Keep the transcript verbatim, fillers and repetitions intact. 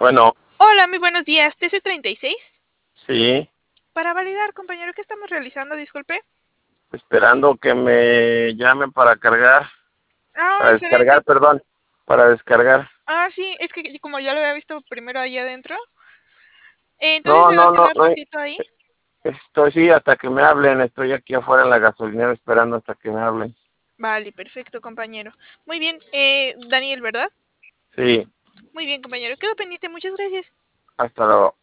Bueno, Hola, muy buenos días. ¿T C treinta y seis? sí, Para validar, compañero, ¿qué estamos realizando? Disculpe. esperando que me llamen para cargar, Ah, para excelente. descargar, perdón, para descargar. Ah, sí, es que como ya lo había visto primero ahí adentro. Eh, entonces No, se va a no, no, quedar no, ratito ahí. estoy, sí, hasta que me hablen, estoy aquí afuera en la gasolinera esperando hasta que me hablen. Vale, perfecto, compañero. Muy bien, eh, Daniel, ¿verdad? Sí, Muy bien, compañero. Quedo pendiente. Muchas gracias. hasta luego.